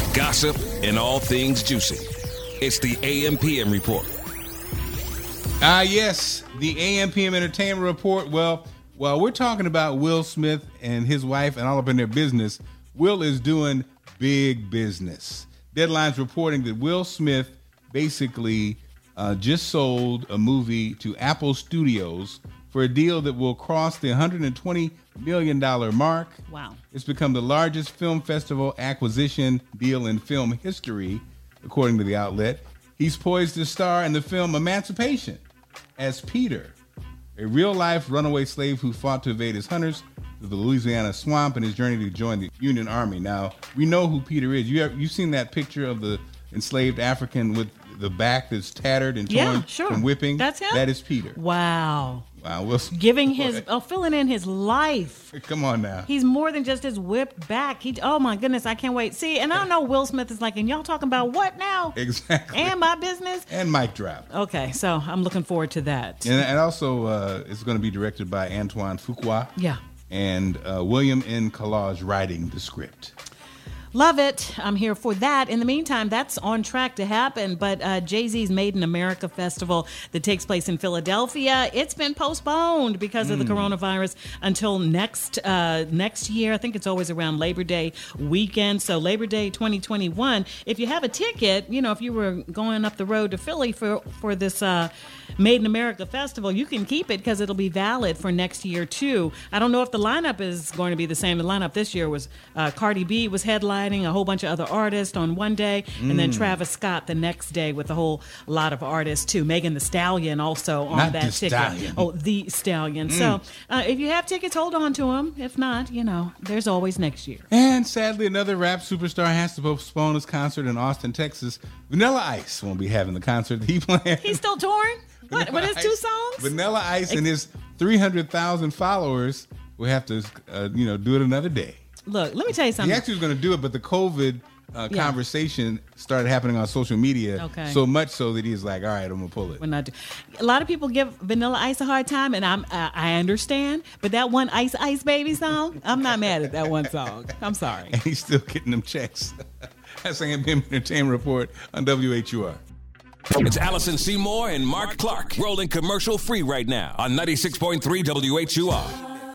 gossip, and all things juicy. It's the AM/PM Report. Yes, the AM/PM Entertainment Report. Well, while we're talking about Will Smith and his wife and all up in their business, Will is doing big business. Deadline's reporting that Will Smith basically just sold a movie to Apple Studios for a deal that will cross the $120 million mark. Wow. It's become the largest film festival acquisition deal in film history, according to the outlet. He's poised to star in the film Emancipation as Peter, a real-life runaway slave who fought to evade his hunters through the Louisiana swamp in his journey to join the Union Army. Now, we know who Peter is. You've seen that picture of the enslaved African with the back that's tattered and torn from whipping? That's him? That is Peter. Wow. Wilson. Giving filling in his life. Come on now. He's more than just his whipped back. Oh my goodness, I can't wait. See, and I know Will Smith is like, and y'all talking about what now? Exactly. And my business? And mic drop. Okay, so I'm looking forward to that. And also, it's going to be directed by Antoine Fuqua. Yeah. And William N. Collage writing the script. Love it. I'm here for that. In the meantime, that's on track to happen. But Jay-Z's Made in America Festival that takes place in Philadelphia, it's been postponed because of the coronavirus until next year. I think it's always around Labor Day weekend. So Labor Day 2021. If you have a ticket, if you were going up the road to Philly for this Made in America Festival, you can keep it because it'll be valid for next year too. I don't know if the lineup is going to be the same. The lineup this year was Cardi B was headlining, a whole bunch of other artists on one day, and then Travis Scott the next day with a whole lot of artists too. Megan Thee Stallion also on Not that the ticket. Stallion. Oh, The Stallion. So if you have tickets, hold on to them. If not, there's always next year. And sadly, another rap superstar has to postpone his concert in Austin, Texas. Vanilla Ice won't be having the concert that he planned. He's still touring? What? With his 2 songs? Vanilla Ice and his 300,000 followers will have to, do it another day. Look, let me tell you something. He actually was going to do it, but the COVID conversation started happening on social media so much so that he's like, all right, I'm going to pull it. A lot of people give Vanilla Ice a hard time, and I understand, but that one Ice Ice Baby song, I'm not mad at that one song. I'm sorry. And he's still getting them checks. That's AM/PM Entertainment Report on WHUR. It's Allison Seymour and Mark Clark rolling commercial free right now on 96.3 WHUR.